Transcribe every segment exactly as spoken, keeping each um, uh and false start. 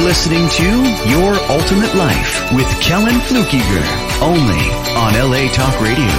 listening to Your Ultimate Life with Kellen Flukiger, only on L A Talk Radio.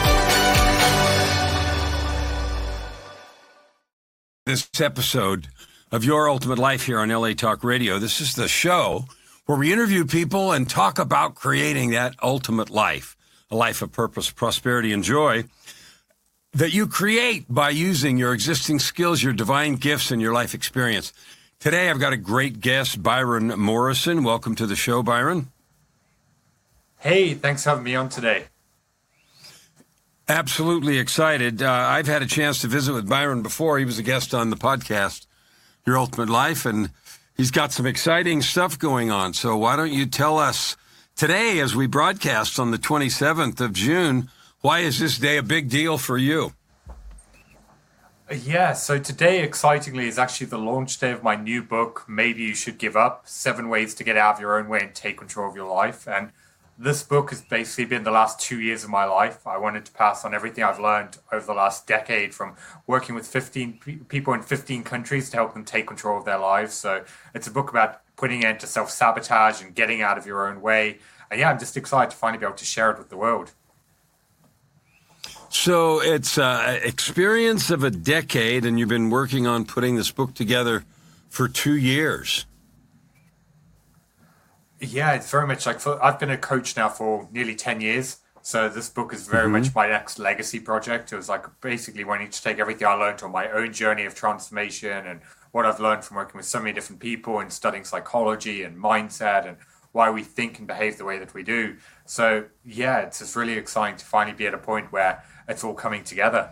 This episode of Your Ultimate Life here on L A Talk Radio. This is the show where we interview people and talk about creating that ultimate life, a life of purpose, prosperity, and joy that you create by using your existing skills, your divine gifts, and your life experience. Today, I've got a great guest, Byron Morrison. Welcome to the show, Byron. Hey, thanks for having me on today. Absolutely excited. Uh, I've had a chance to visit with Byron before. He was a guest on the podcast, Your Ultimate Life, and he's got some exciting stuff going on. So why don't you tell us today, as we broadcast on the twenty-seventh of June, why is this day a big deal for you? Yeah, so today, excitingly, is actually the launch day of my new book, Maybe You Should Give Up, Seven Ways to Get Out of Your Own Way and Take Control of Your Life. And this book has basically been the last two years of my life. I wanted to pass on everything I've learned over the last decade from working with fifteen pe- people in fifteen countries to help them take control of their lives. So it's a book about putting an end to self-sabotage and getting out of your own way. And yeah, I'm just excited to finally be able to share it with the world. So it's an experience of a decade, and you've been working on putting this book together for two years. Yeah, it's very much like, for, I've been a coach now for nearly ten years. So this book is very mm-hmm. much my next legacy project. It was like basically wanting to take everything I learned on my own journey of transformation and what I've learned from working with so many different people and studying psychology and mindset and why we think and behave the way that we do. So yeah, it's just really exciting to finally be at a point where it's all coming together.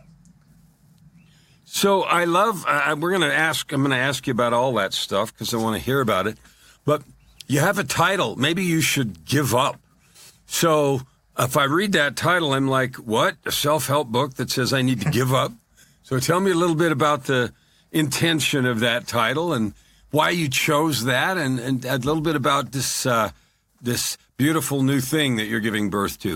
So I love, uh, we're going to ask, I'm going to ask you about all that stuff because I want to hear about it. But you have a title, Maybe You Should Give Up. So if I read that title, I'm like, what? A self-help book that says I need to give up? So tell me a little bit about the intention of that title and why you chose that, and, and a little bit about this uh, this beautiful new thing that you're giving birth to.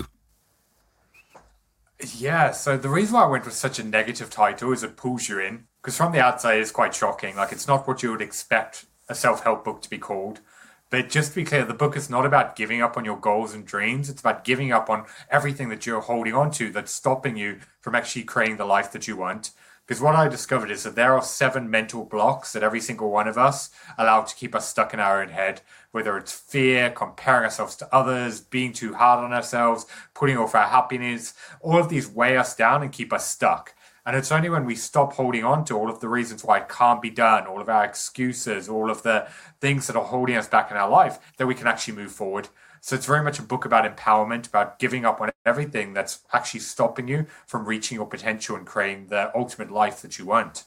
Yeah, so the reason why I went with such a negative title is it pulls you in, because from the outside it's quite shocking. Like, it's not what you would expect a self-help book to be called. But just to be clear, the book is not about giving up on your goals and dreams. It's about giving up on everything that you're holding on to that's stopping you from actually creating the life that you want. Because what I discovered is that there are seven mental blocks that every single one of us allow to keep us stuck in our own head, whether it's fear, comparing ourselves to others, being too hard on ourselves, putting off our happiness. All of these weigh us down and keep us stuck. And it's only when we stop holding on to all of the reasons why it can't be done, all of our excuses, all of the things that are holding us back in our life, that we can actually move forward. So it's very much a book about empowerment, about giving up on everything that's actually stopping you from reaching your potential and creating the ultimate life that you want.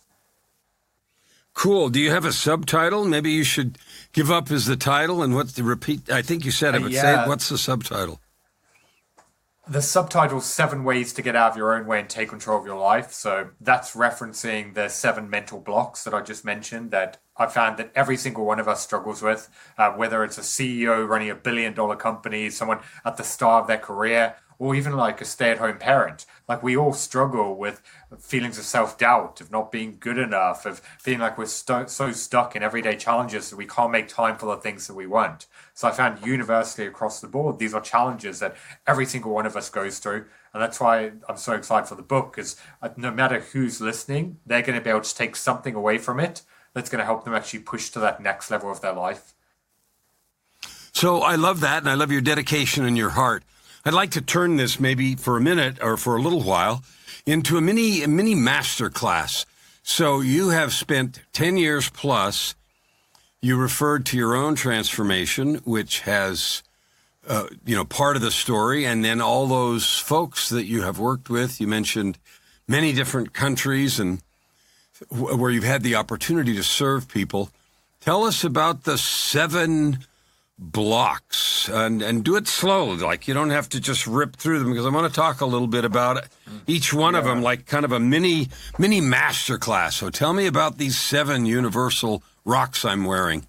Cool. Do you have a subtitle? Maybe you should give up as the title, and what's the repeat? I think you said it, but yeah. say it. What's the subtitle? The subtitle is Seven Ways to Get Out of Your Own Way and Take Control of Your Life. So that's referencing the seven mental blocks that I just mentioned that I found that every single one of us struggles with, uh, whether it's a C E O running a billion dollar company, someone at the start of their career, or even like a stay-at-home parent. Like, we all struggle with feelings of self-doubt, of not being good enough, of feeling like we're stu- so stuck in everyday challenges that we can't make time for the things that we want. So I found universally across the board, these are challenges that every single one of us goes through. And that's why I'm so excited for the book, because no matter who's listening, they're going to be able to take something away from it that's going to help them actually push to that next level of their life. So I love that, and I love your dedication and your heart. I'd like to turn this maybe for a minute or for a little while into a mini a mini master class. So you have spent ten years plus. You referred to your own transformation, which has, uh, you know, part of the story, and then all those folks that you have worked with. You mentioned many different countries and w- where you've had the opportunity to serve people. Tell us about the seven blocks, and and do it slowly. Like, you don't have to just rip through them, because I want to talk a little bit about it. Each one yeah. of them, like kind of a mini mini master class. So tell me about these seven universal rocks I'm wearing.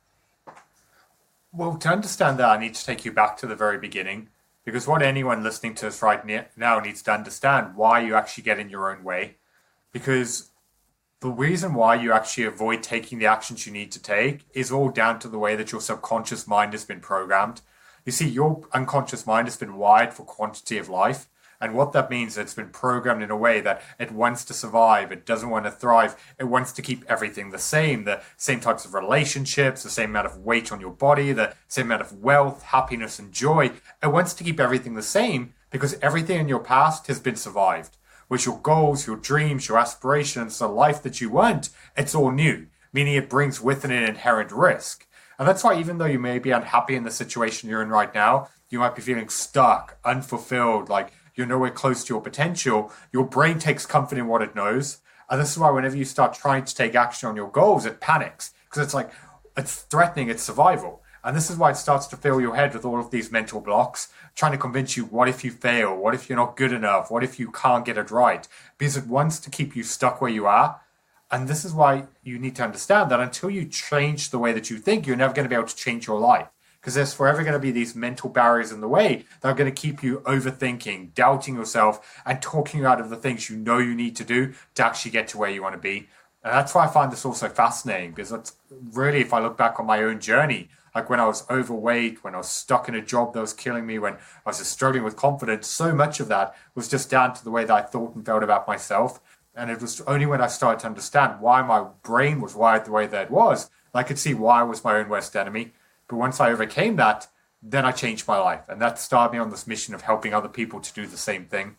Well, to understand that, I need to take you back to the very beginning, because what anyone listening to us right now needs to understand why you actually get in your own way. Because the reason why you actually avoid taking the actions you need to take is all down to the way that your subconscious mind has been programmed. You see, your unconscious mind has been wired for quantity of life. And what that means is it's been programmed in a way that it wants to survive. It doesn't want to thrive. It wants to keep everything the same, the same types of relationships, the same amount of weight on your body, the same amount of wealth, happiness, and joy. It wants to keep everything the same because everything in your past has been survived. With your goals, your dreams, your aspirations, the life that you want, it's all new, meaning it brings with it an inherent risk. And that's why even though you may be unhappy in the situation you're in right now, you might be feeling stuck, unfulfilled, like you're nowhere close to your potential, your brain takes comfort in what it knows. And this is why whenever you start trying to take action on your goals, it panics because it's like, it's threatening its survival. And this is why it starts to fill your head with all of these mental blocks, trying to convince you, what if you fail? What if you're not good enough? What if you can't get it right? Because it wants to keep you stuck where you are. And this is why you need to understand that until you change the way that you think, you're never going to be able to change your life. Because there's forever going to be these mental barriers in the way that are going to keep you overthinking, doubting yourself, and talking you out of the things you know you need to do to actually get to where you want to be. And that's why I find this also fascinating, because it's really, if I look back on my own journey, like when I was overweight, when I was stuck in a job that was killing me, when I was just struggling with confidence, so much of that was just down to the way that I thought and felt about myself. And it was only when I started to understand why my brain was wired the way that it was, I could see why I was my own worst enemy. But once I overcame that, then I changed my life. And that started me on this mission of helping other people to do the same thing.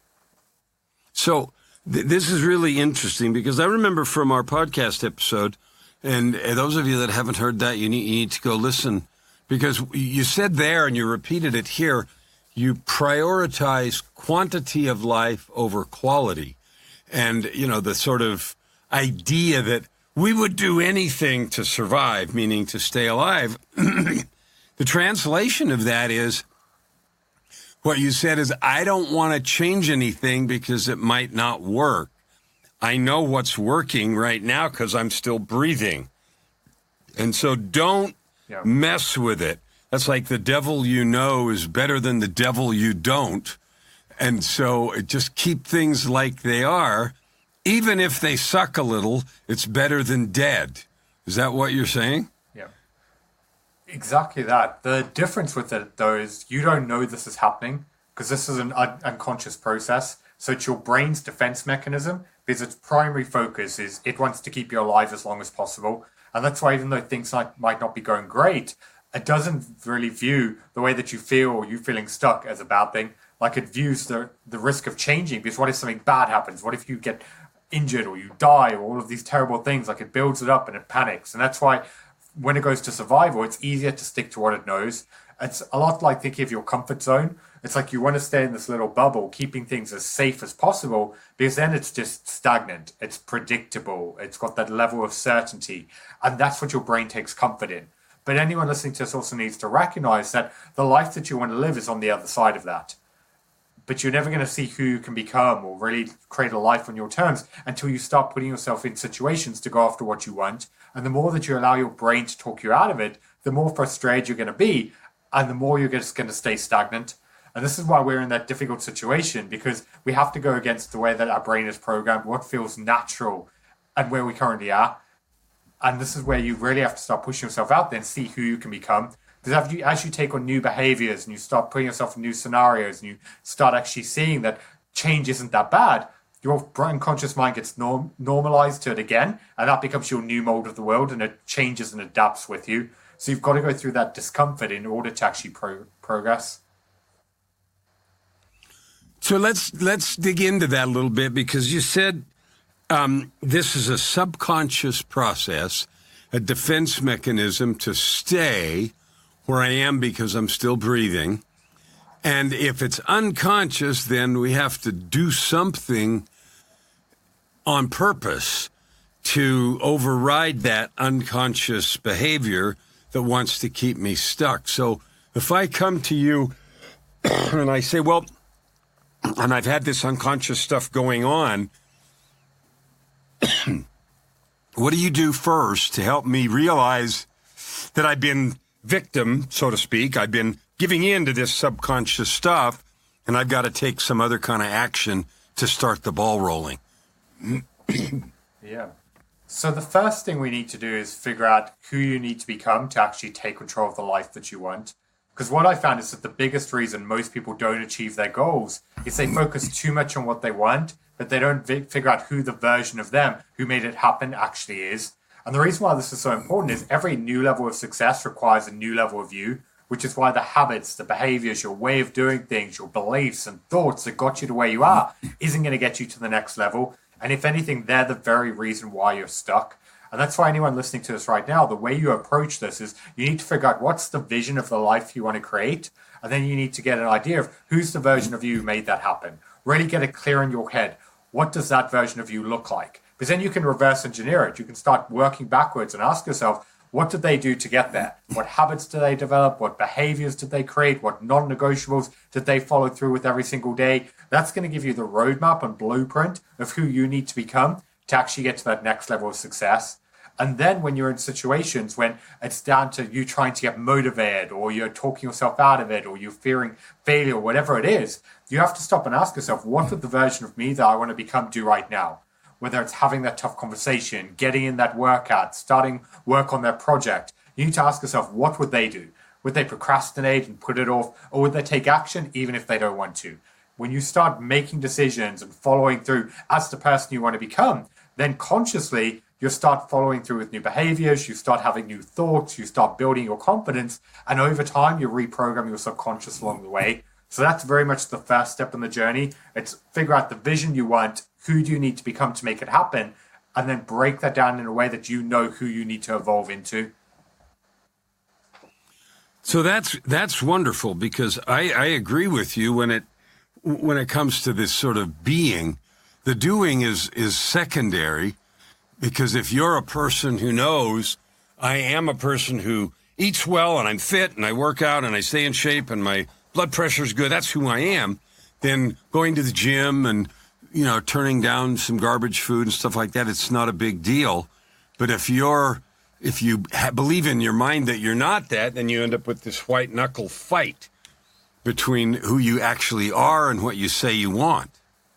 So th- this is really interesting because I remember from our podcast episode, and those of you that haven't heard that, you need, you need to go listen, because you said there, and you repeated it here, you prioritize quantity of life over quality. And, you know, the sort of idea that we would do anything to survive, meaning to stay alive. The translation of that is, what you said is, I don't want to change anything because it might not work. I know what's working right now because I'm still breathing. And so don't yeah. mess with it. That's like the devil you know is better than the devil you don't. And so just keep things like they are. Even if they suck a little, it's better than dead. Is that what you're saying? Yeah. Exactly that. The difference with it, though, is you don't know this is happening because this is an un- unconscious process. So it's your brain's defense mechanism, because its primary focus is it wants to keep you alive as long as possible. And that's why even though things might, might not be going great, it doesn't really view the way that you feel or you feeling stuck as a bad thing. Like it views the, the risk of changing, because what if something bad happens? What if you get injured or you die or all of these terrible things? Like it builds it up and it panics. And that's why when it goes to survival, it's easier to stick to what it knows. It's a lot like thinking of your comfort zone. It's like you want to stay in this little bubble, keeping things as safe as possible, because then it's just stagnant. It's predictable. It's got that level of certainty. And that's what your brain takes comfort in. But anyone listening to this also needs to recognize that the life that you want to live is on the other side of that. But you're never going to see who you can become or really create a life on your terms until you start putting yourself in situations to go after what you want. And the more that you allow your brain to talk you out of it, the more frustrated you're going to be, and the more you're just going to stay stagnant. And this is why we're in that difficult situation, because we have to go against the way that our brain is programmed, what feels natural, and where we currently are. And this is where you really have to start pushing yourself out there and see who you can become. Because as you, as you take on new behaviors and you start putting yourself in new scenarios and you start actually seeing that change isn't that bad, your unconscious mind gets norm, normalized to it again, and that becomes your new mold of the world, and it changes and adapts with you. So you've got to go through that discomfort in order to actually pro- progress. So let's let's dig into that a little bit, because you said um, this is a subconscious process, a defense mechanism to stay where I am because I'm still breathing. And if it's unconscious, then we have to do something on purpose to override that unconscious behavior that wants to keep me stuck. So if I come to you and I say, well, and I've had this unconscious stuff going on, what do you do first to help me realize that I've been victim, so to speak? I've been giving in to this subconscious stuff, and I've got to take some other kind of action to start the ball rolling. Yeah. So the first thing we need to do is figure out who you need to become to actually take control of the life that you want. Because what I found is that the biggest reason most people don't achieve their goals is they focus too much on what they want, but they don't vi- figure out who the version of them who made it happen actually is. And the reason why this is so important is every new level of success requires a new level of you, which is why the habits, the behaviors, your way of doing things, your beliefs and thoughts that got you to where you are isn't going to get you to the next level. And if anything, they're the very reason why you're stuck. And that's why anyone listening to this right now, the way you approach this is you need to figure out what's the vision of the life you want to create. And then you need to get an idea of who's the version of you who made that happen. Really get it clear in your head. What does that version of you look like? Because then you can reverse engineer it. You can start working backwards and ask yourself, what did they do to get there? What habits did they develop? What behaviors did they create? What non-negotiables did they follow through with every single day? That's going to give you the roadmap and blueprint of who you need to become to actually get to that next level of success. And then when you're in situations when it's down to you trying to get motivated or you're talking yourself out of it or you're fearing failure, whatever it is, you have to stop and ask yourself, what would the version of me that I want to become do right now? Whether it's having that tough conversation, getting in that workout, starting work on their project, you need to ask yourself, what would they do? Would they procrastinate and put it off? Or would they take action even if they don't want to? When you start making decisions and following through as the person you want to become, then consciously you start following through with new behaviors, you start having new thoughts, you start building your confidence, and over time you reprogram your subconscious along the way. So that's very much the first step in the journey. It's figure out the vision you want, who do you need to become to make it happen, and then break that down in a way that you know who you need to evolve into. So that's that's wonderful, because I, I agree with you when it when it comes to this sort of being. The doing is is secondary, because if you're a person who knows, I am a person who eats well and I'm fit and I work out and I stay in shape and my blood pressure's good, that's who I am, then going to the gym and, you know, turning down some garbage food and stuff like that, it's not a big deal. But if you're, if you ha- believe in your mind that you're not that, then you end up with this white knuckle fight between who you actually are and what you say you want.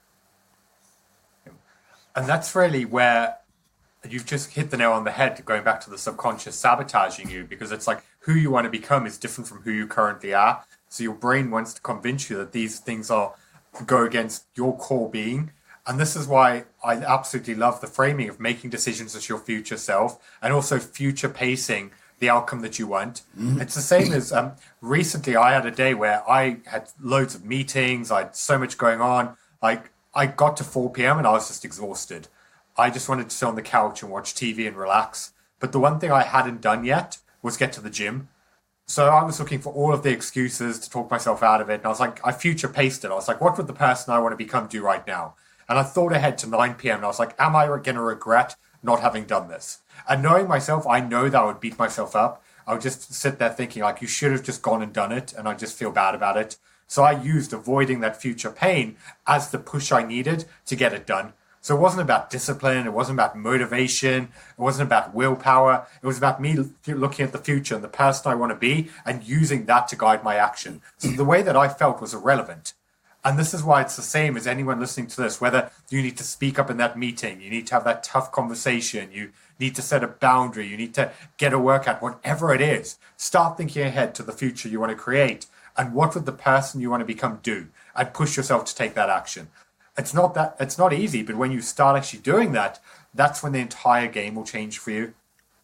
And that's really where you've just hit the nail on the head, going back to the subconscious sabotaging you, because it's like who you want to become is different from who you currently are. So your brain wants to convince you that these things are go against your core being. And this is why I absolutely love the framing of making decisions as your future self and also future pacing the outcome that you want. Mm-hmm. It's the same as um, recently I had a day where I had loads of meetings. I had so much going on. Like I got to four p.m. and I was just exhausted. I just wanted to sit on the couch and watch T V and relax. But the one thing I hadn't done yet was get to the gym. So I was looking for all of the excuses to talk myself out of it. And I was like, I future paced it. I was like, what would the person I want to become do right now? And I thought ahead to nine p.m. and I was like, am I going to regret not having done this? And knowing myself, I know that I would beat myself up. I would just sit there thinking like, you should have just gone and done it. And I just feel bad about it. So I used avoiding that future pain as the push I needed to get it done. So it wasn't about discipline. It wasn't about motivation. It wasn't about willpower. It was about me looking at the future and the person I want to be and using that to guide my action. So the way that I felt was irrelevant. And this is why it's the same as anyone listening to this, whether you need to speak up in that meeting, you need to have that tough conversation, you need to set a boundary, you need to get a workout, whatever it is. Start thinking ahead to the future you want to create and what would the person you want to become do, and push yourself to take that action. It's not that it's not easy, but when you start actually doing that, that's when the entire game will change for you.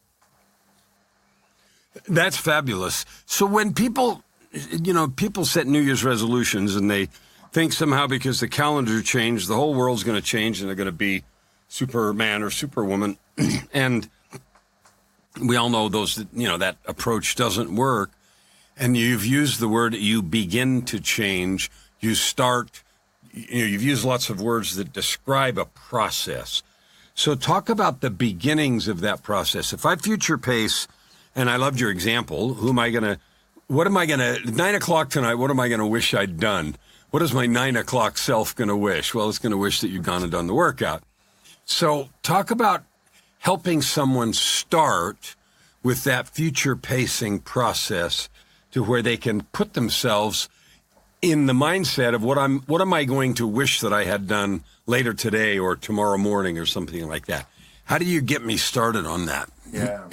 That's fabulous. So when people, you know, people set New Year's resolutions and they think somehow because the calendar changed, the whole world's going to change and they're going to be Superman or Superwoman. And we all know those, you know, that approach doesn't work. And you've used the word, you begin to change, you start. You know, you've used lots of words that describe a process. So talk about the beginnings of that process. If I future pace, and I loved your example, who am I going to, what am I going to, nine o'clock tonight, what am I going to wish I'd done? What is my nine o'clock self going to wish? Well, it's going to wish that you'd gone and done the workout. So talk about helping someone start with that future pacing process to where they can put themselves in the mindset of what I'm, what am I going to wish that I had done later today or tomorrow morning or something like that. How do you get me started on that? Yeah.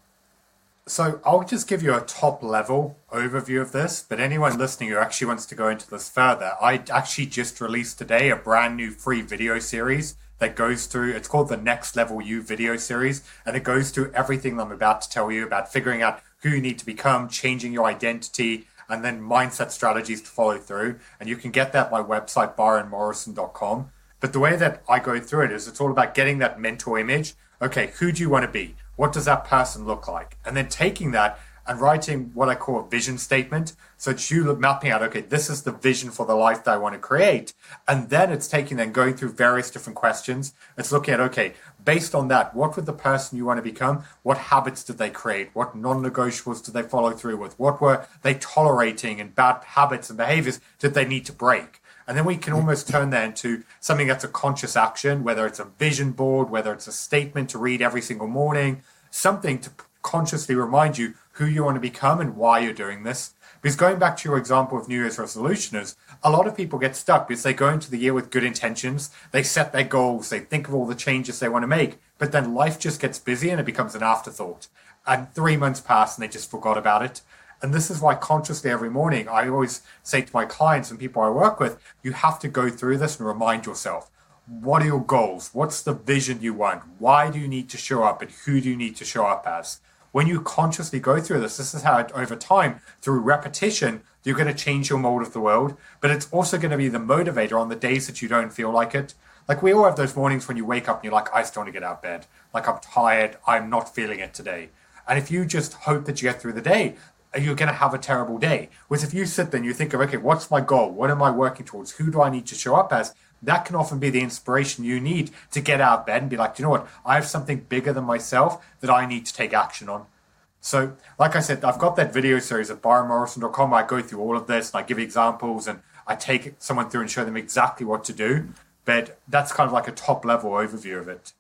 So I'll just give you a top level overview of this, but anyone listening who actually wants to go into this further, I actually just released today a brand new free video series that goes through, it's called the Next Level You video series, and it goes through everything I'm about to tell you about figuring out who you need to become, changing your identity, and then mindset strategies to follow through. And you can get that at my website, byron morrison dot com. But the way that I go through it is it's all about getting that mental image. Okay, who do you want to be? What does that person look like? And then taking that and writing what I call a vision statement. So it's you mapping out, okay, this is the vision for the life that I want to create. And then it's taking and going through various different questions. It's looking at, okay, based on that, what would the person you want to become? What habits did they create? What non-negotiables did they follow through with? What were they tolerating, and bad habits and behaviors did they need to break? And then we can almost turn that into something that's a conscious action, whether it's a vision board, whether it's a statement to read every single morning, something to consciously remind you who you want to become and why you're doing this. Because going back to your example of New Year's resolutioners, a lot of people get stuck because they go into the year with good intentions, they set their goals, they think of all the changes they want to make, but then life just gets busy and it becomes an afterthought. And three months pass and they just forgot about it. And this is why consciously every morning, I always say to my clients and people I work with, you have to go through this and remind yourself, what are your goals? What's the vision you want? Why do you need to show up, and who do you need to show up as? When you consciously go through this, this is how it, over time, through repetition, you're going to change your mold of the world, but it's also going to be the motivator on the days that you don't feel like it. Like we all have those mornings when you wake up and you're like, I just don't want to get out of bed. Like I'm tired. I'm not feeling it today. And if you just hope that you get through the day, you're going to have a terrible day. Whereas if you sit there and you think of, okay, what's my goal? What am I working towards? Who do I need to show up as? That can often be the inspiration you need to get out of bed and be like, you know what? I have something bigger than myself that I need to take action on. So, like I said, I've got that video series at byron morrison dot com where I go through all of this and I give examples and I take someone through and show them exactly what to do. But that's kind of like a top level overview of it.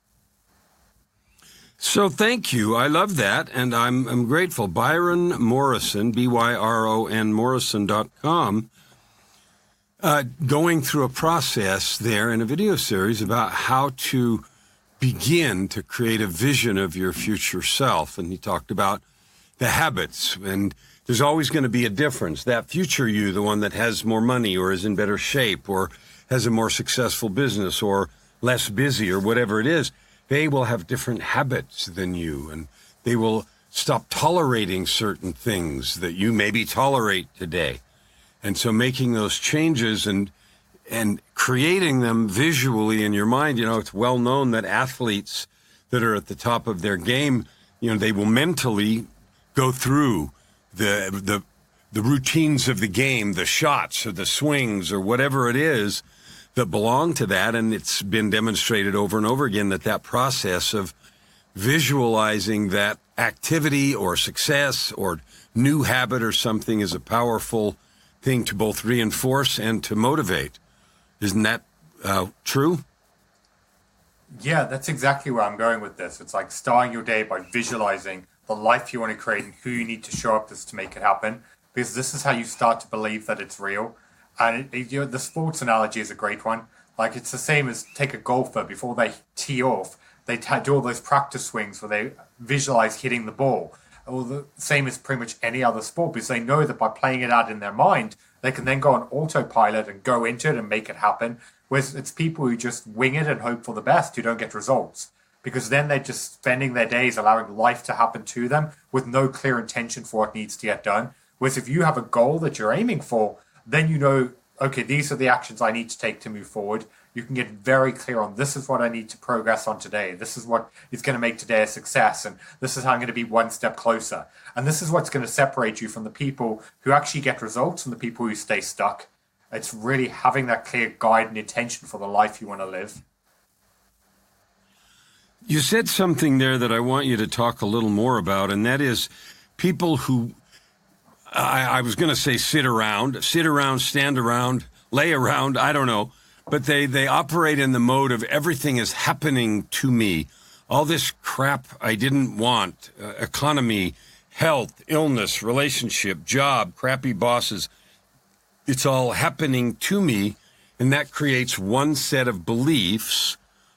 So thank you. I love that, and I'm I'm grateful. Byron Morrison, B Y R O N Morrison dot com, uh, going through a process there in a video series about how to begin to create a vision of your future self. And he talked about the habits, and there's always going to be a difference. That future you, the one that has more money or is in better shape or has a more successful business or less busy or whatever it is, they will have different habits than you, and they will stop tolerating certain things that you maybe tolerate today. And so making those changes and and creating them visually in your mind, you know, it's well known that athletes that are at the top of their game, you know, they will mentally go through the the the routines of the game, the shots or the swings or whatever it is that belong to that. And it's been demonstrated over and over again that that process of visualizing that activity or success or new habit or something is a powerful thing to both reinforce and to motivate. Isn't that uh, true? Yeah, that's exactly where I'm going with this. It's like starting your day by visualizing the life you want to create and who you need to show up as to make it happen, because this is how you start to believe that it's real. And it, you know, the sports analogy is a great one. Like it's the same as take a golfer before they tee off, they t- do all those practice swings where they visualize hitting the ball. Or the same as pretty much any other sport, because they know that by playing it out in their mind, they can then go on autopilot and go into it and make it happen. Whereas it's people who just wing it and hope for the best who don't get results, because then they're just spending their days allowing life to happen to them with no clear intention for what needs to get done. Whereas if you have a goal that you're aiming for, then you know, okay, these are the actions I need to take to move forward. You can get very clear on this is what I need to progress on today. This is what is going to make today a success. And this is how I'm going to be one step closer. And this is what's going to separate you from the people who actually get results and the people who stay stuck. It's really having that clear guide and intention for the life you want to live. You said something there that I want you to talk a little more about, and that is people who, I, I was going to say sit around, sit around, stand around, lay around, I don't know. But they, they operate in the mode of everything is happening to me. All this crap I didn't want, uh, economy, health, illness, relationship, job, crappy bosses. It's all happening to me. And that creates one set of beliefs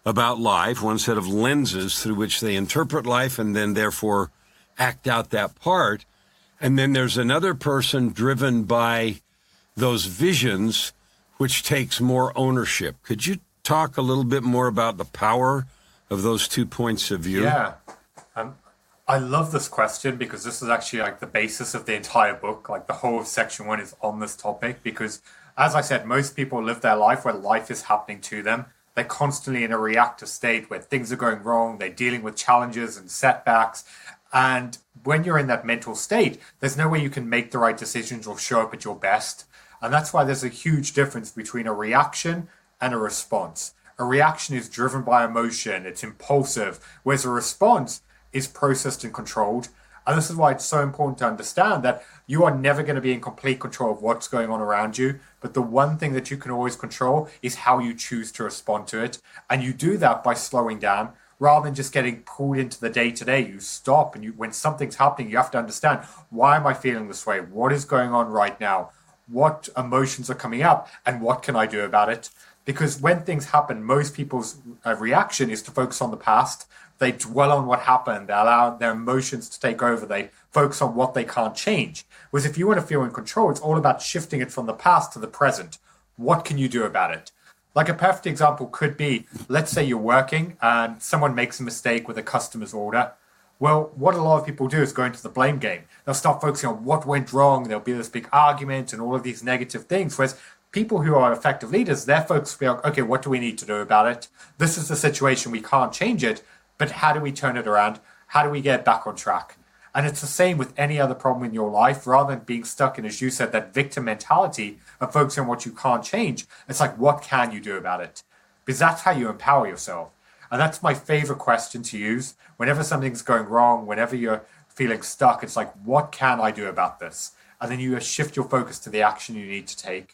about life, one set of lenses through which they interpret life and then therefore act out that part. And then there's another person driven by those visions, which takes more ownership. Could you talk a little bit more about the power of those two points of view? Yeah. Um, I love this question because this is actually like the basis of the entire book. Like the whole of section one is on this topic because, as I said, most people live their life where life is happening to them. They're constantly in a reactive state where things are going wrong. They're dealing with challenges and setbacks. And when you're in that mental state, there's no way you can make the right decisions or show up at your best. And that's why there's a huge difference between a reaction and a response. A reaction is driven by emotion. It's impulsive, whereas a response is processed and controlled. And this is why it's so important to understand that you are never going to be in complete control of what's going on around you. But the one thing that you can always control is how you choose to respond to it. And you do that by slowing down rather than just getting pulled into the day-to-day. You stop and you, when something's happening, you have to understand, why am I feeling this way? What is going on right now? What emotions are coming up? And what can I do about it? Because when things happen, most people's uh, reaction is to focus on the past. They dwell on what happened. They allow their emotions to take over. They focus on what they can't change. Whereas if you want to feel in control, it's all about shifting it from the past to the present. What can you do about it? Like a perfect example could be, let's say you're working and someone makes a mistake with a customer's order. Well, what a lot of people do is go into the blame game. They'll start focusing on what went wrong. There'll be this big argument and all of these negative things. Whereas people who are effective leaders, their focus will be like, okay, what do we need to do about it? This is the situation. We can't change it. But how do we turn it around? How do we get back on track? And it's the same with any other problem in your life. Rather than being stuck in, as you said, that victim mentality of focusing on what you can't change, it's like, what can you do about it? Because that's how you empower yourself. And that's my favorite question to use. Whenever something's going wrong, whenever you're feeling stuck, it's like, what can I do about this? And then you shift your focus to the action you need to take.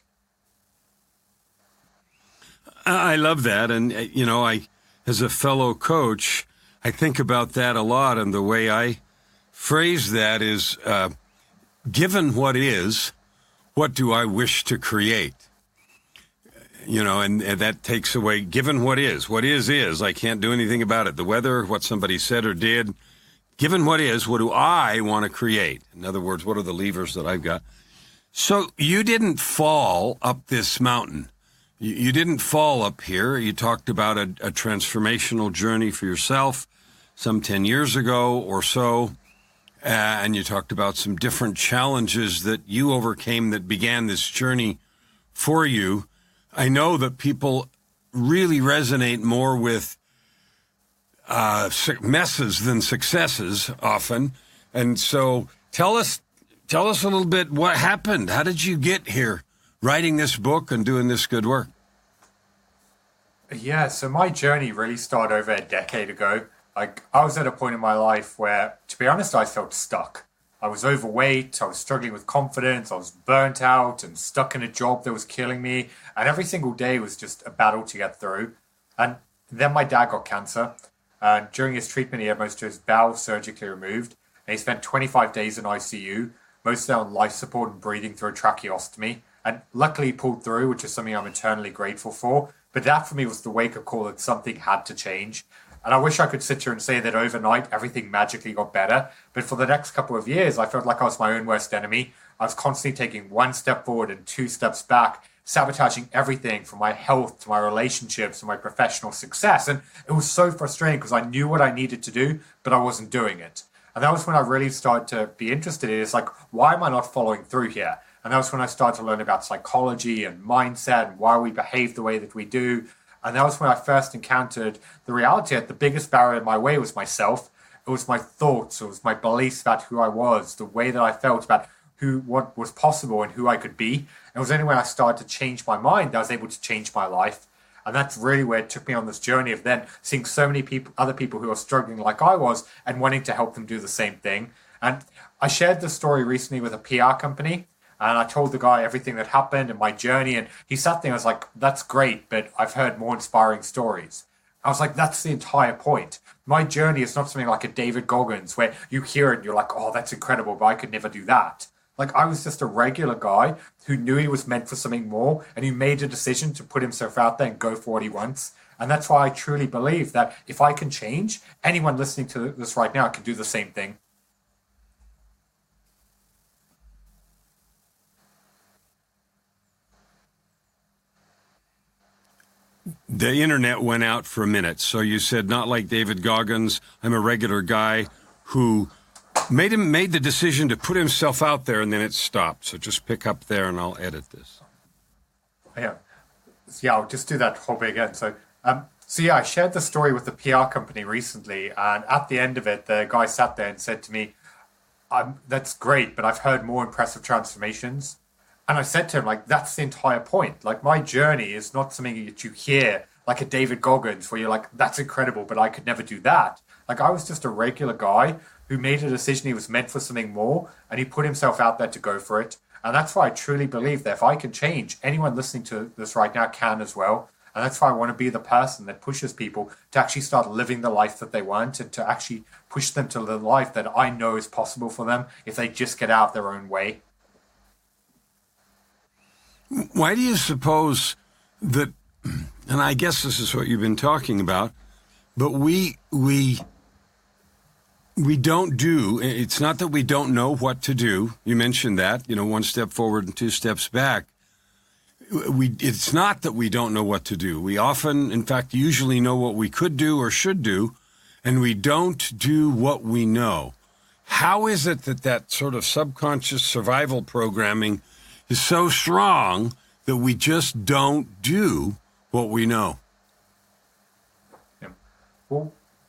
I love that. And, you know, I, as a fellow coach, I think about that a lot. And the way I phrase that is, uh, given what is, what do I wish to create? You know, and, and that takes away, given what is. What is, is. I can't do anything about it. The weather, what somebody said or did. Given what is, what do I want to create? In other words, what are the levers that I've got? So you didn't fall up this mountain. You, you didn't fall up here. You talked about a, a transformational journey for yourself some ten years ago or so. Uh, and you talked about some different challenges that you overcame that began this journey for you. I know that people really resonate more with uh, messes than successes often. And so tell us, tell us a little bit what happened. How did you get here writing this book and doing this good work? Yeah, so my journey really started over a decade ago. Like, I was at a point in my life where, to be honest, I felt stuck. I was overweight, I was struggling with confidence, I was burnt out and stuck in a job that was killing me. And every single day was just a battle to get through. And then my dad got cancer. And during his treatment, he had most of his bowels surgically removed. And he spent twenty-five days in I C U, mostly on life support and breathing through a tracheostomy. And luckily he pulled through, which is something I'm eternally grateful for. But that for me was the wake-up call that something had to change. And I wish I could sit here and say that overnight everything magically got better. But for the next couple of years, I felt like I was my own worst enemy. I was constantly taking one step forward and two steps back, sabotaging everything from my health to my relationships to my professional success. And it was so frustrating because I knew what I needed to do, but I wasn't doing it. And that was when I really started to be interested in it. It's like, why am I not following through here? And that was when I started to learn about psychology and mindset and why we behave the way that we do. And that was when I first encountered the reality that the biggest barrier in my way was myself. It was my thoughts. It was my beliefs about who I was, the way that I felt about who, what was possible and who I could be. And it was only when I started to change my mind that I was able to change my life. And that's really where it took me on this journey of then seeing so many people, other people who are struggling like I was and wanting to help them do the same thing. And I shared this story recently with a P R company. And I told the guy everything that happened and my journey. And he sat there and I was like, that's great, but I've heard more inspiring stories. I was like, that's the entire point. My journey is not something like a David Goggins where you hear it and you're like, oh, that's incredible, but I could never do that. Like, I was just a regular guy who knew he was meant for something more and who made a decision to put himself out there and go for what he wants. And that's why I truly believe that if I can change, anyone listening to this right now can do the same thing. The internet went out for a minute. So you said, not like David Goggins, I'm a regular guy who made him made the decision to put himself out there, and then it stopped. So just pick up there and I'll edit this. Yeah. Yeah, I'll just do that whole bit again. So, um, so yeah, I shared the story with the P R company recently, and at the end of it, the guy sat there and said to me, I'm, that's great, but I've heard more impressive transformations. And I said to him, like, that's the entire point. Like, my journey is not something that you hear, like a David Goggins, where you're like, that's incredible, but I could never do that. Like, I was just a regular guy who made a decision he was meant for something more, and he put himself out there to go for it. And that's why I truly believe that if I can change, anyone listening to this right now can as well. And that's why I want to be the person that pushes people to actually start living the life that they want, and to actually push them to the life that I know is possible for them if they just get out of their own way. Why do you suppose that, and I guess this is what you've been talking about, but we we we don't do, it's not that we don't know what to do. You mentioned that, you know, one step forward and two steps back. We it's not that we don't know what to do. We often, in fact, usually know what we could do or should do, and we don't do what we know. How is it that that sort of subconscious survival programming is so strong that we just don't do what we know? Yeah. Well,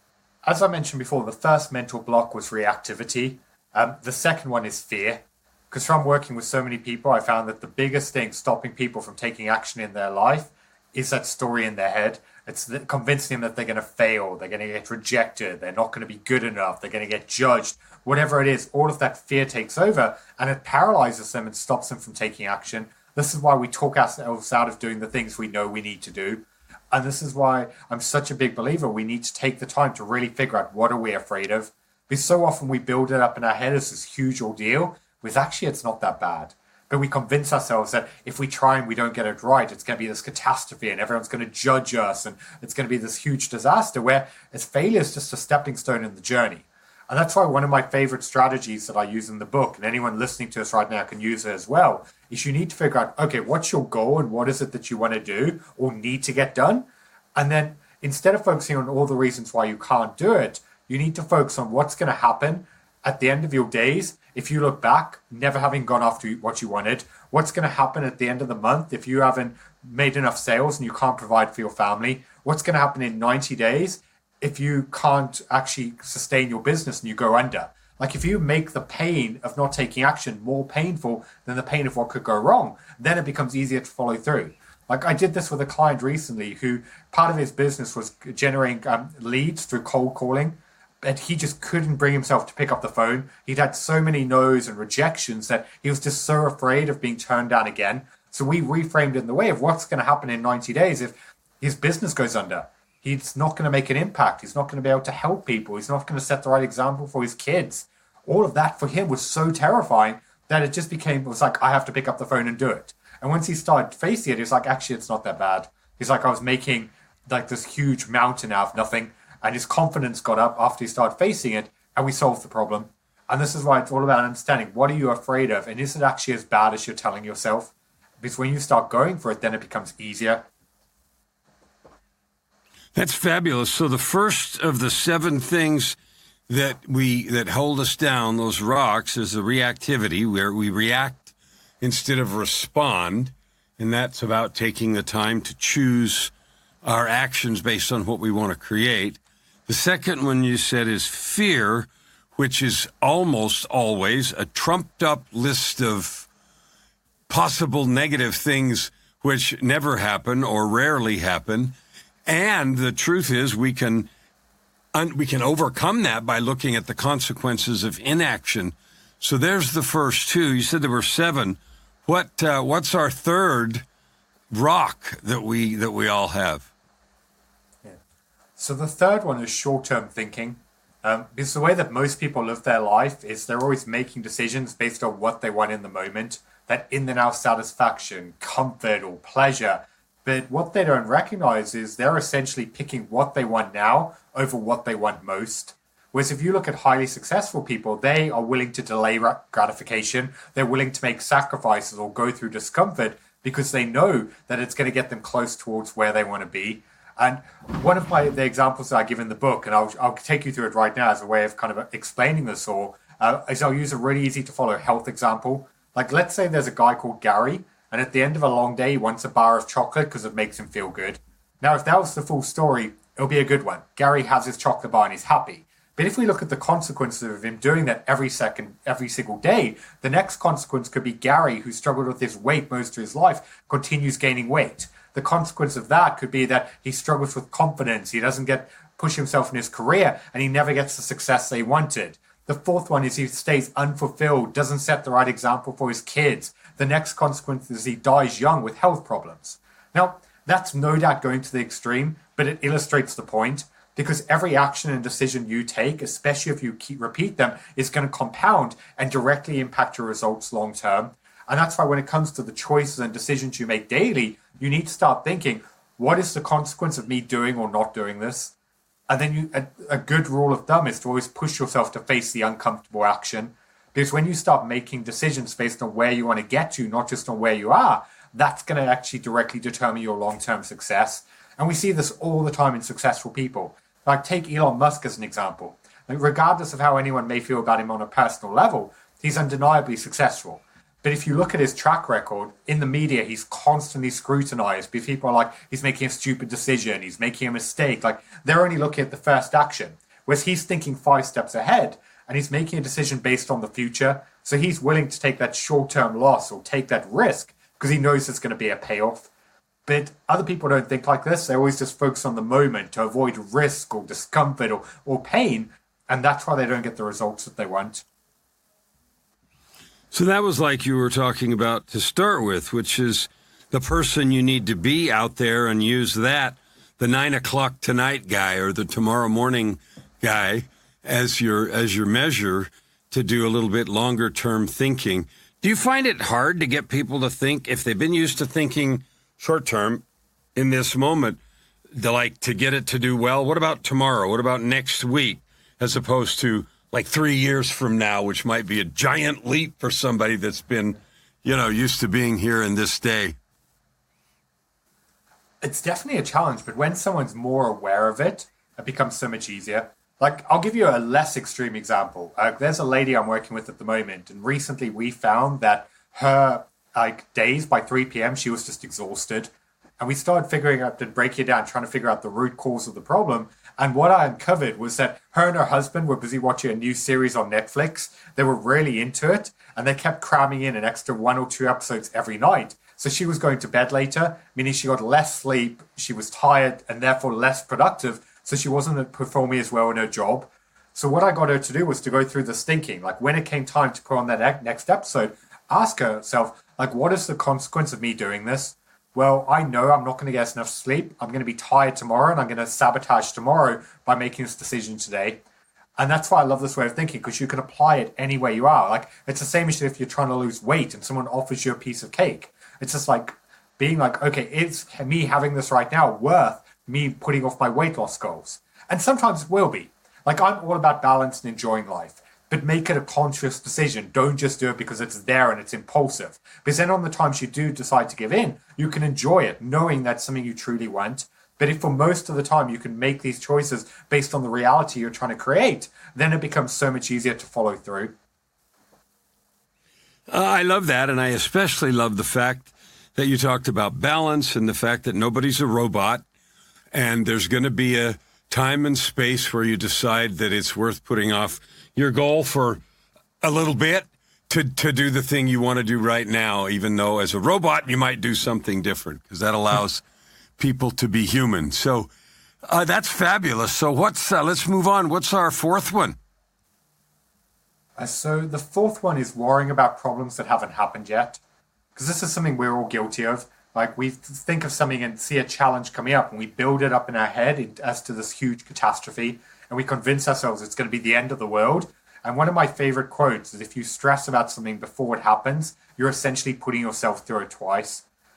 as I mentioned before, the first mental block was reactivity. Um, the second one is fear. Because from working with so many people, I found that the biggest thing stopping people from taking action in their life is that story in their head. It's the, convincing them that they're going to fail, they're going to get rejected, they're not going to be good enough, they're going to get judged. Whatever it is, all of that fear takes over, and it paralyzes them and stops them from taking action. This is why we talk ourselves out of doing the things we know we need to do. And this is why I'm such a big believer we need to take the time to really figure out what are we afraid of. Because so often we build it up in our head as this huge ordeal, because actually it's not that bad. But we convince ourselves that if we try and we don't get it right, it's going to be this catastrophe and everyone's going to judge us and it's going to be this huge disaster, where it's failure is just a stepping stone in the journey. And that's why one of my favorite strategies that I use in the book, and anyone listening to us right now can use it as well, is you need to figure out, okay, what's your goal and what is it that you want to do or need to get done? And then instead of focusing on all the reasons why you can't do it, you need to focus on what's going to happen at the end of your days. If you look back, never having gone after what you wanted, what's going to happen at the end of the month if you haven't made enough sales and you can't provide for your family? What's going to happen in ninety days if you can't actually sustain your business and you go under? Like, if you make the pain of not taking action more painful than the pain of what could go wrong, then it becomes easier to follow through. Like, I did this with a client recently who part of his business was generating um, leads through cold calling. And he just couldn't bring himself to pick up the phone. He'd had so many no's and rejections that he was just so afraid of being turned down again. So we reframed it in the way of what's going to happen in ninety days if his business goes under. He's not going to make an impact. He's not going to be able to help people. He's not going to set the right example for his kids. All of that for him was so terrifying that it just became, it was like, I have to pick up the phone and do it. And once he started facing it, he was like, actually, it's not that bad. He's like, I was making like this huge mountain out of nothing. And his confidence got up after he started facing it, and we solved the problem. And this is why it's all about understanding, what are you afraid of? And is it actually as bad as you're telling yourself? Because when you start going for it, then it becomes easier. That's fabulous. So the first of the seven things that we that hold us down, those rocks, is the reactivity, where we react instead of respond. And that's about taking the time to choose our actions based on what we want to create. The second one you said is fear, which is almost always a trumped up list of possible negative things which never happen or rarely happen. And the truth is we can un- we can overcome that by looking at the consequences of inaction. So there's the first two. You said there were seven. What uh, what's our third rock that we that we all have? So the third one is short-term thinking. Um, because the way that most people live their life is they're always making decisions based on what they want in the moment. That in the now satisfaction, comfort, or pleasure. But what they don't recognize is they're essentially picking what they want now over what they want most. Whereas if you look at highly successful people, they are willing to delay gratification. They're willing to make sacrifices or go through discomfort because they know that it's going to get them close towards where they want to be. And one of my the examples that I give in the book, and I'll, I'll take you through it right now as a way of kind of explaining this all, uh, is I'll use a really easy to follow health example. Like, let's say there's a guy called Gary, and at the end of a long day, he wants a bar of chocolate because it makes him feel good. Now, if that was the full story, it'll be a good one. Gary has his chocolate bar and he's happy. But if we look at the consequences of him doing that every second, every single day, the next consequence could be Gary, who struggled with his weight most of his life, continues gaining weight. The consequence of that could be that he struggles with confidence, he doesn't get push himself in his career, and he never gets the success they wanted. The fourth one is he stays unfulfilled, doesn't set the right example for his kids. The next consequence is he dies young with health problems. Now, that's no doubt going to the extreme, but it illustrates the point, because every action and decision you take, especially if you keep repeat them, is going to compound and directly impact your results long term. And that's why when it comes to the choices and decisions you make daily, you need to start thinking, what is the consequence of me doing or not doing this? And then you, a, a good rule of thumb is to always push yourself to face the uncomfortable action. Because when you start making decisions based on where you want to get to, not just on where you are, that's going to actually directly determine your long-term success. And we see this all the time in successful people. Like, take Elon Musk as an example. Like, regardless of how anyone may feel about him on a personal level, he's undeniably successful. But if you look at his track record, in the media, he's constantly scrutinized because people are like, he's making a stupid decision, he's making a mistake. Like, they're only looking at the first action, whereas he's thinking five steps ahead, and he's making a decision based on the future. So he's willing to take that short-term loss or take that risk because he knows there's going to be a payoff. But other people don't think like this. They always just focus on the moment to avoid risk or discomfort or, or pain, and that's why they don't get the results that they want. So that was like you were talking about to start with, which is the person you need to be out there, and use that, the nine o'clock tonight guy or the tomorrow morning guy, as your as your measure to do a little bit longer term thinking. Do you find it hard to get people to think, if they've been used to thinking short term in this moment, to like to get it to do well? What about tomorrow? What about next week? As opposed to like three years from now, which might be a giant leap for somebody that's been, you know, used to being here in this day. It's definitely a challenge, but when someone's more aware of it, it becomes so much easier. Like, I'll give you a less extreme example. Uh, there's a lady I'm working with at the moment, and recently we found that her like days by three p.m. she was just exhausted. And we started figuring out and breaking it down, trying to figure out the root cause of the problem. And what I uncovered was that her and her husband were busy watching a new series on Netflix. They were really into it, and they kept cramming in an extra one or two episodes every night. So she was going to bed later, meaning she got less sleep, she was tired, and therefore less productive. So she wasn't performing as well in her job. So what I got her to do was to go through this thinking. Like, when it came time to put on that next episode, ask herself, like, what is the consequence of me doing this? Well, I know I'm not going to get enough sleep. I'm going to be tired tomorrow, and I'm going to sabotage tomorrow by making this decision today. And that's why I love this way of thinking, because you can apply it anywhere you are. Like, it's the same as if you're trying to lose weight and someone offers you a piece of cake. It's just like being like, okay, is me having this right now worth me putting off my weight loss goals? And sometimes it will be. Like, I'm all about balance and enjoying life. But make it a conscious decision. Don't just do it because it's there and it's impulsive. Because then on the times you do decide to give in, you can enjoy it, knowing that's something you truly want. But if for most of the time you can make these choices based on the reality you're trying to create, then it becomes so much easier to follow through. Uh, I love that, and I especially love the fact that you talked about balance and the fact that nobody's a robot, and there's going to be a time and space where you decide that it's worth putting off your goal for a little bit to, to do the thing you want to do right now, even though as a robot you might do something different, because that allows people to be human. So uh, that's fabulous. So what's uh, let's move on. What's our fourth one? Uh, so the fourth one is worrying about problems that haven't happened yet, because this is something we're all guilty of. Like, we think of something and see a challenge coming up, and we build it up in our head as to this huge catastrophe, and we convince ourselves it's going to be the end of the world. And one of my favorite quotes is, if you stress about something before it happens, you're essentially putting yourself through it twice.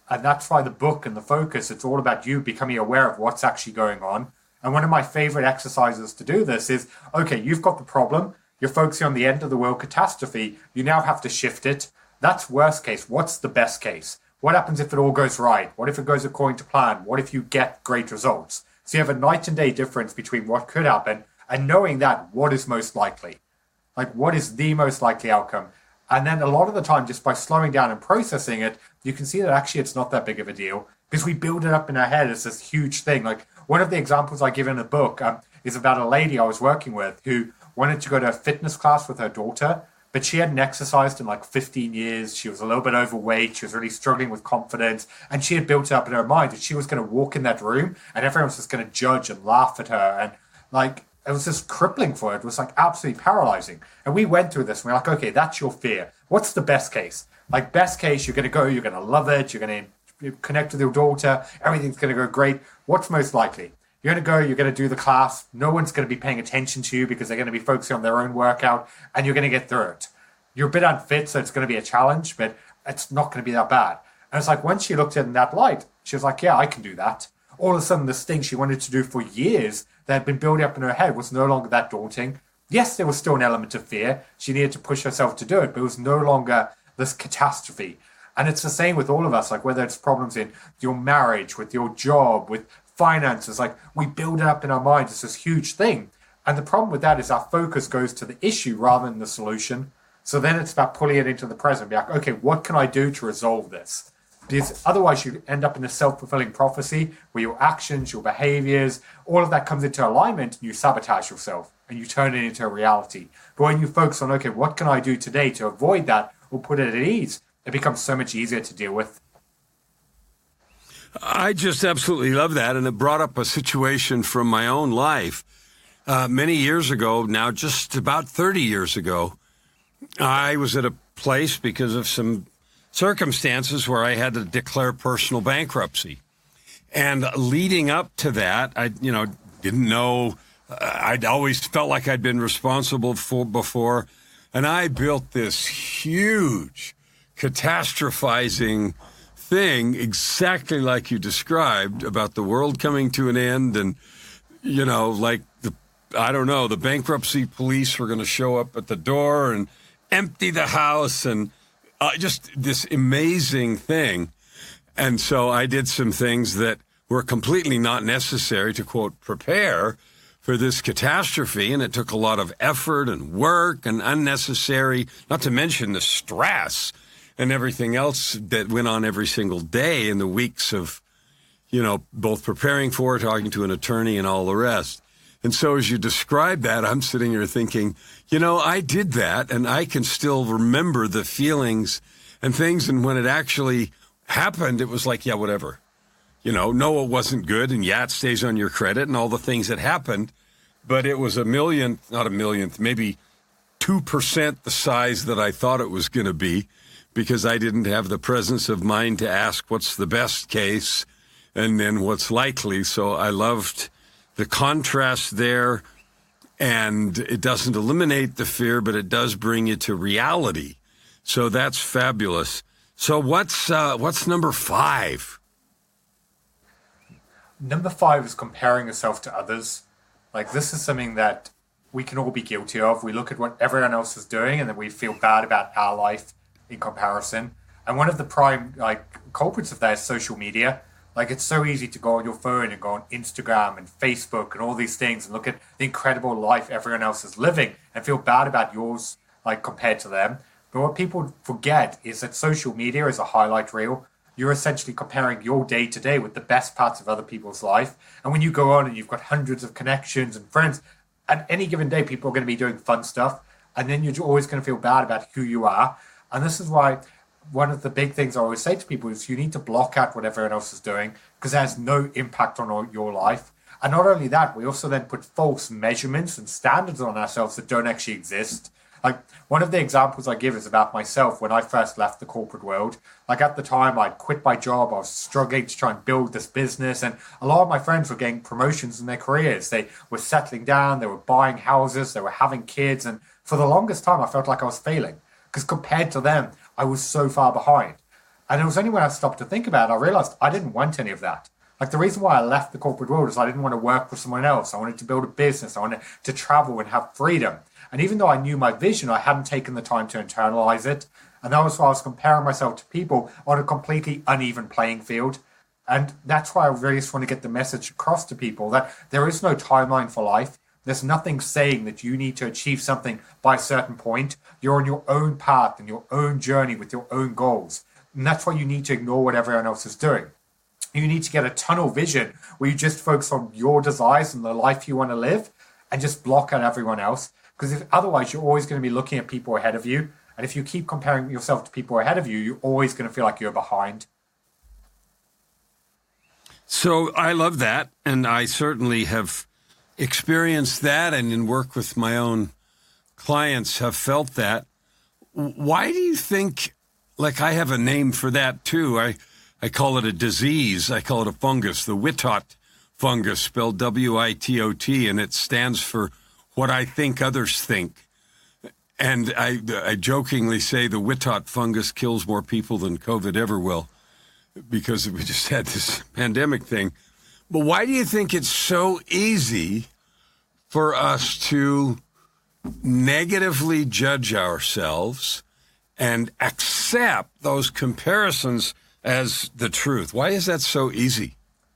And that's why the book and the focus, it's all about you becoming aware of what's actually going on. And one of my favorite exercises to do this is, okay, you've got the problem. You're focusing on the end of the world catastrophe. You now have to shift it. That's worst case. What's the best case? What happens if it all goes right? What if it goes according to plan? What if you get great results? So you have a night and day difference between what could happen and knowing that what is most likely. Like, what is the most likely outcome? And then a lot of the time, just by slowing down and processing it, you can see that actually it's not that big of a deal because we build it up in our head as this huge thing. Like, one of the examples I give in the book um, is about a lady I was working with who wanted to go to a fitness class with her daughter, but she hadn't exercised in like fifteen years. She was a little bit overweight. She was really struggling with confidence. And she had built it up in her mind that she was going to walk in that room and everyone was just going to judge and laugh at her. And like, it was just crippling for her. It was like absolutely paralyzing. And we went through this and we're like, okay, that's your fear. What's the best case? Like, best case, you're going to go, you're going to love it. You're going to connect with your daughter. Everything's going to go great. What's most likely? You're going to go, you're going to do the class. No one's going to be paying attention to you because they're going to be focusing on their own workout and you're going to get through it. You're a bit unfit, so it's going to be a challenge, but it's not going to be that bad. And it's like, when she looked at it in that light, she was like, yeah, I can do that. All of a sudden, this thing she wanted to do for years that had been building up in her head was no longer that daunting. Yes, there was still an element of fear. She needed to push herself to do it, but it was no longer this catastrophe. And it's the same with all of us, like whether it's problems in your marriage, with your job, with finances, like we build it up in our minds. It's this huge thing. And the problem with that is our focus goes to the issue rather than the solution. So then it's about pulling it into the present. Be like, okay, what can I do to resolve this? Because otherwise you end up in a self-fulfilling prophecy where your actions, your behaviors, all of that comes into alignment and you sabotage yourself and you turn it into a reality. But when you focus on, okay, what can I do today to avoid that or put it at ease, it becomes so much easier to deal with. I just absolutely love that. And it brought up a situation from my own life. Uh, many years ago, now just about thirty years ago, I was at a place because of some circumstances where I had to declare personal bankruptcy. And leading up to that, I, you know, didn't know, uh, I'd always felt like I'd been responsible for before. And I built this huge catastrophizing thing exactly like you described about the world coming to an end. And, you know, like the, I don't know, the bankruptcy police were going to show up at the door and empty the house and uh, just this amazing thing. And so I did some things that were completely not necessary to, quote, prepare for this catastrophe. And it took a lot of effort and work and unnecessary, not to mention the stress and everything else that went on every single day in the weeks of, you know, both preparing for it, talking to an attorney and all the rest. And so as you describe that, I'm sitting here thinking, you know, I did that and I can still remember the feelings and things. And when it actually happened, it was like, yeah, whatever. You know, no, it wasn't good. And yeah, it stays on your credit and all the things that happened. But it was a millionth, not a millionth, maybe two percent the size that I thought it was going to be, because I didn't have the presence of mind to ask what's the best case and then what's likely. So I loved the contrast there, and it doesn't eliminate the fear, but it does bring you to reality. So that's fabulous. So what's uh, what's number five? Number five is comparing yourself to others. Like, this is something that we can all be guilty of. We look at what everyone else is doing and then we feel bad about our life in comparison. And one of the prime like culprits of that is social media. Like, it's so easy to go on your phone and go on Instagram and Facebook and all these things and look at the incredible life everyone else is living and feel bad about yours, like, compared to them. But what people forget is that social media is a highlight reel. You're essentially comparing your day to day with the best parts of other people's life. And when you go on and you've got hundreds of connections and friends, at any given day, people are going to be doing fun stuff. And then you're always going to feel bad about who you are. And this is why one of the big things I always say to people is you need to block out what everyone else is doing, because it has no impact on all, your life. And not only that, we also then put false measurements and standards on ourselves that don't actually exist. Like, one of the examples I give is about myself when I first left the corporate world. Like, at the time, I'd quit my job. I was struggling to try and build this business. And a lot of my friends were getting promotions in their careers. They were settling down. They were buying houses. They were having kids. And for the longest time, I felt like I was failing, because compared to them, I was so far behind. And it was only when I stopped to think about it, I realized I didn't want any of that. Like the reason why I left the corporate world is I didn't want to work for someone else. I wanted to build a business. I wanted to travel and have freedom. And even though I knew my vision, I hadn't taken the time to internalize it. And that was why I was comparing myself to people on a completely uneven playing field. And that's why I really just want to get the message across to people that there is no timeline for life. There's nothing saying that you need to achieve something by a certain point. You're on your own path and your own journey with your own goals. And that's why you need to ignore what everyone else is doing. You need to get a tunnel vision where you just focus on your desires and the life you want to live and just block out everyone else. Because if, otherwise, you're always going to be looking at people ahead of you. And if you keep comparing yourself to people ahead of you, you're always going to feel like you're behind. So I love that. And I certainly have experienced that, and in work with my own clients have felt that. Why do you think, like I have a name for that too, I, I call it a disease, I call it a fungus, the Witot fungus, spelled W I T O T, and it stands for what I think others think. And I, I jokingly say the Witot fungus kills more people than COVID ever will, because we just had this pandemic thing. But why do you think it's so easy for us to negatively judge ourselves and accept those comparisons as the truth? Why is that so easy?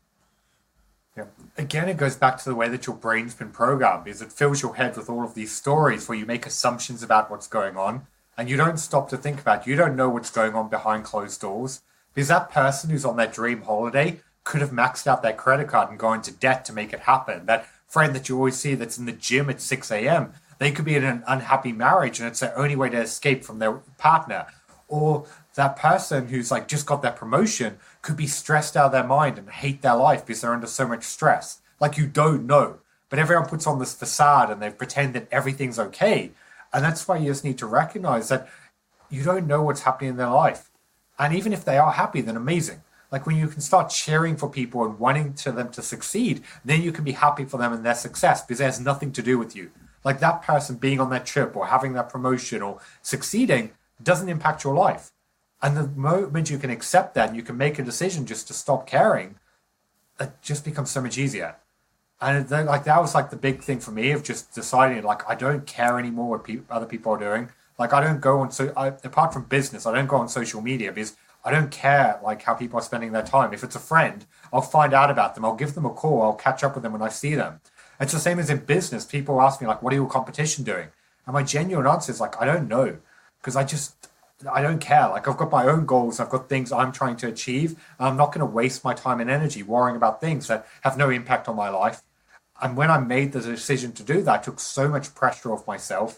Yeah. Again, it goes back to the way that your brain's been programmed, is it fills your head with all of these stories where you make assumptions about what's going on, and you don't stop to think about it. You don't know what's going on behind closed doors. Because that person who's on their dream holiday could have maxed out their credit card and gone into debt to make it happen. That friend that you always see that's in the gym at six a.m., they could be in an unhappy marriage and it's their only way to escape from their partner. Or that person who's like just got their promotion could be stressed out of their mind and hate their life because they're under so much stress. Like, you don't know. But everyone puts on this facade and they pretend that everything's okay. And that's why you just need to recognize that you don't know what's happening in their life. And even if they are happy, then amazing. Like when you can start cheering for people and wanting to them to succeed, then you can be happy for them and their success because it has nothing to do with you. Like that person being on that trip or having that promotion or succeeding doesn't impact your life. And the moment you can accept that and you can make a decision just to stop caring, it just becomes so much easier. And it, like that was like the big thing for me of just deciding like I don't care anymore what pe- other people are doing. Like I don't go on, so I, apart from business, I don't go on social media because I don't care like how people are spending their time. If it's a friend, I'll find out about them. I'll give them a call. I'll catch up with them when I see them. It's the same as in business. People ask me like, what are your competition doing? And my genuine answer is like, I don't know. Because I just, I don't care. Like I've got my own goals. I've got things I'm trying to achieve. And I'm not going to waste my time and energy worrying about things that have no impact on my life. And when I made the decision to do that, I took so much pressure off myself.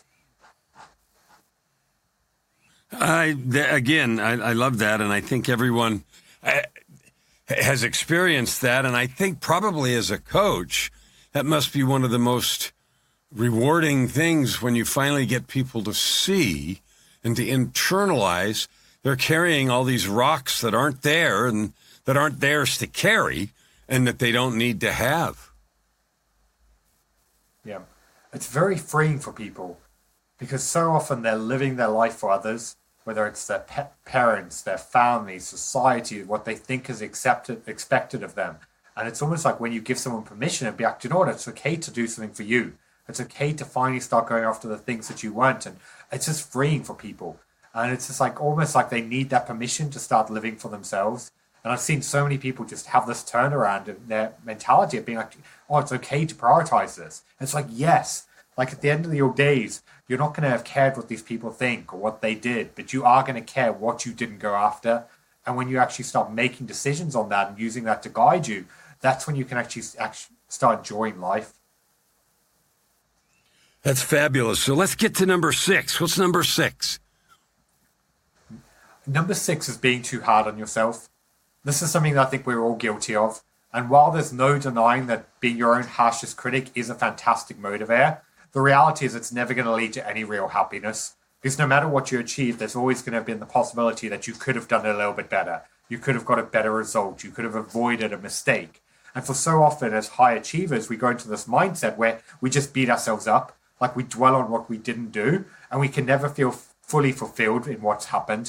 I th- again, I, I love that, and I think everyone uh, has experienced that, and I think probably as a coach, that must be one of the most rewarding things when you finally get people to see and to internalize they're carrying all these rocks that aren't there and that aren't theirs to carry and that they don't need to have. Yeah, it's very freeing for people because so often they're living their life for others, whether it's their pet parents, their family, society, what they think is accepted, expected of them. And it's almost like when you give someone permission and be like, you know what, it's okay to do something for you. It's okay to finally start going after the things that you want. And it's just freeing for people. And it's just like almost like they need that permission to start living for themselves. And I've seen so many people just have this turnaround in their mentality of being like, oh, it's okay to prioritize this. And it's like, yes, like at the end of your days, you're not going to have cared what these people think or what they did, but you are going to care what you didn't go after. And when you actually start making decisions on that and using that to guide you, that's when you can actually, actually start enjoying life. That's fabulous. So let's get to number six. What's number six? Number six is being too hard on yourself. This is something that I think we're all guilty of. And while there's no denying that being your own harshest critic is a fantastic motivator, the reality is it's never going to lead to any real happiness. Because no matter what you achieve, there's always going to have been the possibility that you could have done it a little bit better. You could have got a better result. You could have avoided a mistake. And for so often as high achievers, we go into this mindset where we just beat ourselves up. Like we dwell on what we didn't do and we can never feel fully fulfilled in what's happened.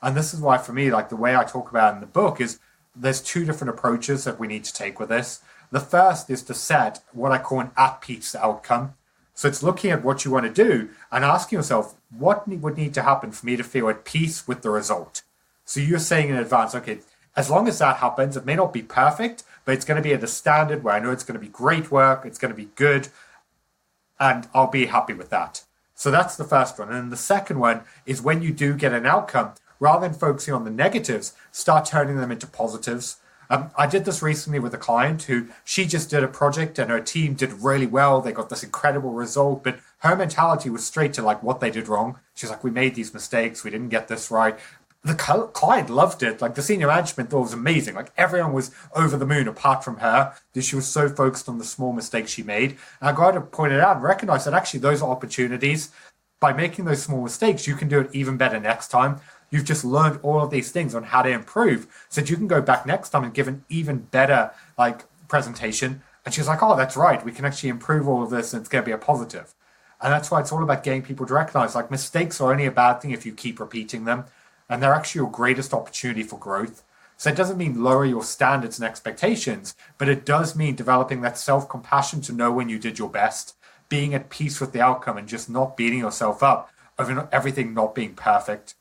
And this is why, for me, like the way I talk about it in the book is there's two different approaches that we need to take with this. The first is to set what I call an at-peace outcome. So it's looking at what you want to do and asking yourself, what would need to happen for me to feel at peace with the result? So you're saying in advance, okay, as long as that happens, it may not be perfect, but it's going to be at a standard where I know it's going to be great work, it's going to be good, and I'll be happy with that. So that's the first one. And the second one is when you do get an outcome, rather than focusing on the negatives, start turning them into positives. Um, I did this recently with a client who she just did a project and her team did really well. They got this incredible result, but her mentality was straight to like what they did wrong. She's like, we made these mistakes. We didn't get this right. The client loved it. Like the senior management thought it was amazing. Like everyone was over the moon apart from her because she was so focused on the small mistakes she made. And I got to point it out and recognize that actually those are opportunities. By making those small mistakes, you can do it even better next time. You've just learned all of these things on how to improve so that you can go back next time and give an even better like presentation. And she's like, oh, that's right. We can actually improve all of this and it's going to be a positive. And that's why it's all about getting people to recognize like mistakes are only a bad thing if you keep repeating them. And they're actually your greatest opportunity for growth. So it doesn't mean lower your standards and expectations, but it does mean developing that self-compassion to know when you did your best, being at peace with the outcome and just not beating yourself up over everything not being perfect.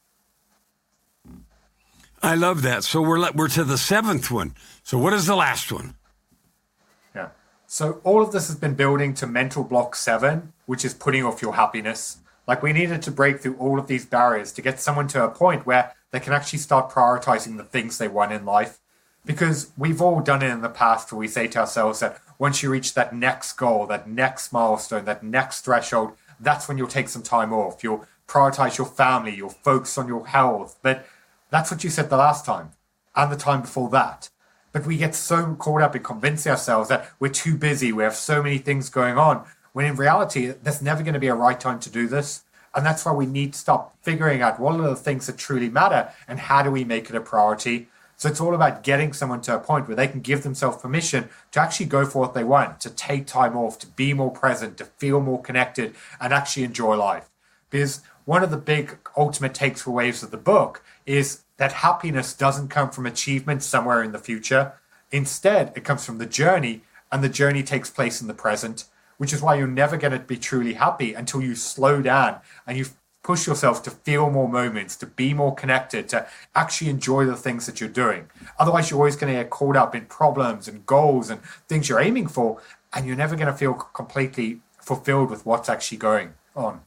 I love that. So we're we're to the seventh one. So what is the last one? Yeah. So all of this has been building to mental block seven, which is putting off your happiness. Like we needed to break through all of these barriers to get someone to a point where they can actually start prioritizing the things they want in life. Because we've all done it in the past where we say to ourselves that once you reach that next goal, that next milestone, that next threshold, that's when you'll take some time off. You'll prioritize your family, you'll focus on your health. But that's what you said the last time and the time before that. But we get so caught up in convincing ourselves that we're too busy, we have so many things going on, when in reality, there's never going to be a right time to do this. And that's why we need to start figuring out what are the things that truly matter and how do we make it a priority. So it's all about getting someone to a point where they can give themselves permission to actually go for what they want, to take time off, to be more present, to feel more connected, and actually enjoy life. Because one of the big ultimate takeaways of the book is that happiness doesn't come from achievement somewhere in the future. Instead, it comes from the journey, and the journey takes place in the present, which is why you're never going to be truly happy until you slow down and you push yourself to feel more moments, to be more connected, to actually enjoy the things that you're doing. Otherwise, you're always going to get caught up in problems and goals and things you're aiming for, and you're never going to feel completely fulfilled with what's actually going on.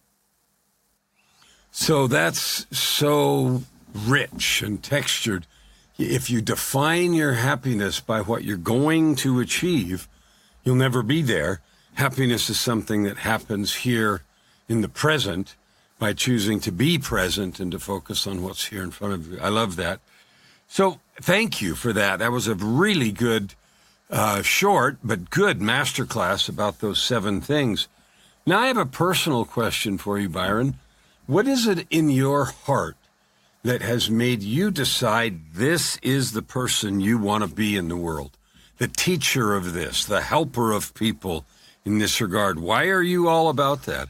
So that's so rich and textured. If you define your happiness by what you're going to achieve, you'll never be there. Happiness is something that happens here in the present by choosing to be present and to focus on what's here in front of you. I love that. So thank you for that. That was a really good, uh, short, but good masterclass about those seven things. Now I have a personal question for you, Byron. What is it in your heart that has made you decide this is the person you want to be in the world? The teacher of this, the helper of people in this regard. Why are you all about that?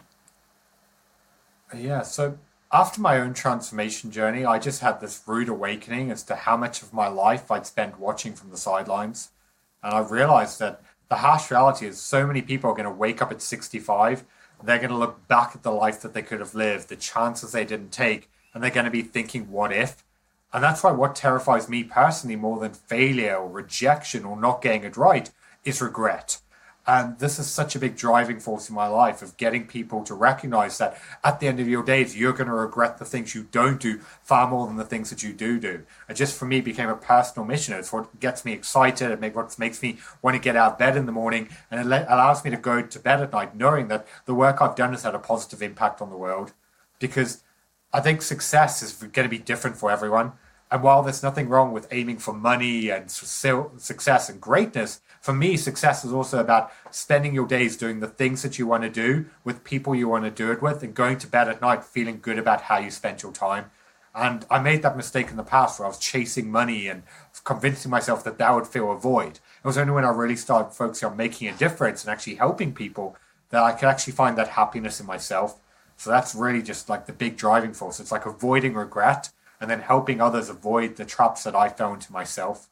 Yeah, so after my own transformation journey, I just had this rude awakening as to how much of my life I'd spent watching from the sidelines. And I realized that the harsh reality is so many people are going to wake up at sixty-five. They're going to look back at the life that they could have lived, the chances they didn't take, and they're going to be thinking, what if? And that's why what terrifies me personally more than failure or rejection or not getting it right is regret. And this is such a big driving force in my life of getting people to recognize that at the end of your days, you're going to regret the things you don't do far more than the things that you do do. It just, for me, became a personal mission. It's what gets me excited. It what makes me want to get out of bed in the morning. And it allows me to go to bed at night knowing that the work I've done has had a positive impact on the world. Because I think success is going to be different for everyone. And while there's nothing wrong with aiming for money and success and greatness, for me, success is also about spending your days doing the things that you want to do with people you want to do it with and going to bed at night feeling good about how you spent your time. And I made that mistake in the past where I was chasing money and convincing myself that that would fill a void. It was only when I really started focusing on making a difference and actually helping people that I could actually find that happiness in myself. So that's really just like the big driving force. It's like avoiding regret and then helping others avoid the traps that I fell into myself.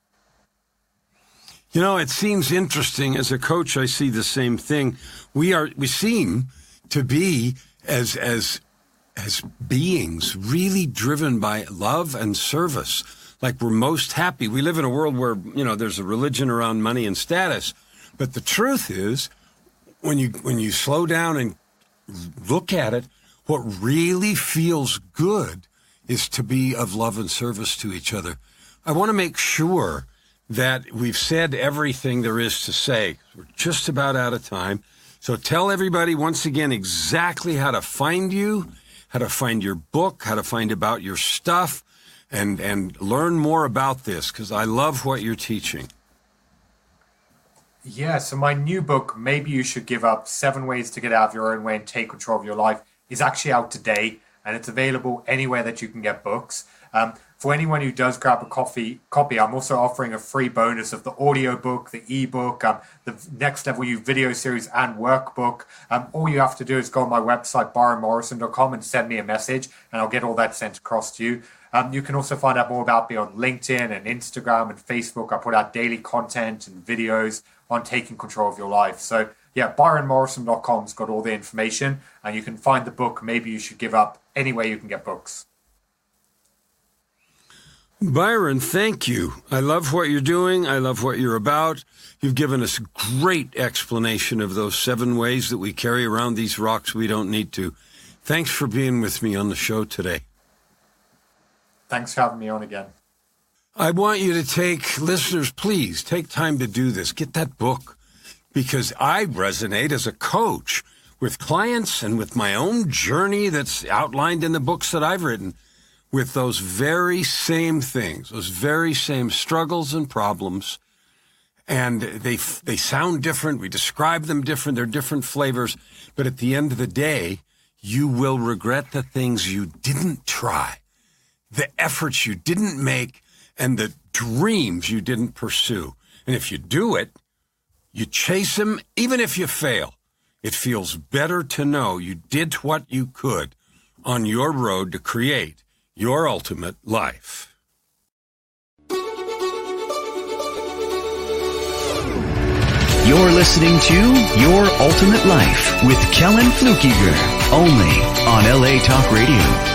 You know, it seems interesting. As a coach, I see the same thing. We are, we seem to be as, as, as beings really driven by love and service. Like we're most happy. We live in a world where, you know, there's a religion around money and status. But the truth is, when you, when you slow down and look at it, what really feels good is to be of love and service to each other. I want to make sure that we've said everything there is to say. We're just about out of time. So tell everybody once again exactly how to find you, how to find your book, how to find about your stuff, and, and learn more about this, because I love what you're teaching. Yeah, so my new book, Maybe You Should Give Up, Seven Ways to Get Out of Your Own Way and Take Control of Your Life, is actually out today, and it's available anywhere that you can get books. Um, for anyone who does grab a coffee copy, I'm also offering a free bonus of the audiobook, the ebook, um, the Next Level You video series and workbook. Um, all you have to do is go on my website, byron morrison dot com, and send me a message, and I'll get all that sent across to you. Um, you can also find out more about me on LinkedIn and Instagram and Facebook. I put out daily content and videos on taking control of your life. So yeah, byron morrison dot com's got all the information, and you can find the book, Maybe You Should Give Up, anywhere you can get books. Byron, thank you. I love what you're doing. I love what you're about. You've given us great explanation of those seven ways that we carry around these rocks we don't need to. Thanks for being with me on the show today. Thanks for having me on again. I want you to take, listeners, please take time to do this. Get that book, because I resonate as a coach with clients and with my own journey that's outlined in the books that I've written, with those very same things, those very same struggles and problems. And they they sound different. We describe them different. They're different flavors. But at the end of the day, you will regret the things you didn't try, the efforts you didn't make, and the dreams you didn't pursue. And if you do it, you chase them, even if you fail. It feels better to know you did what you could on your road to create your ultimate life. You're listening to Your Ultimate Life with Kellen Flukiger, only on L A Talk Radio.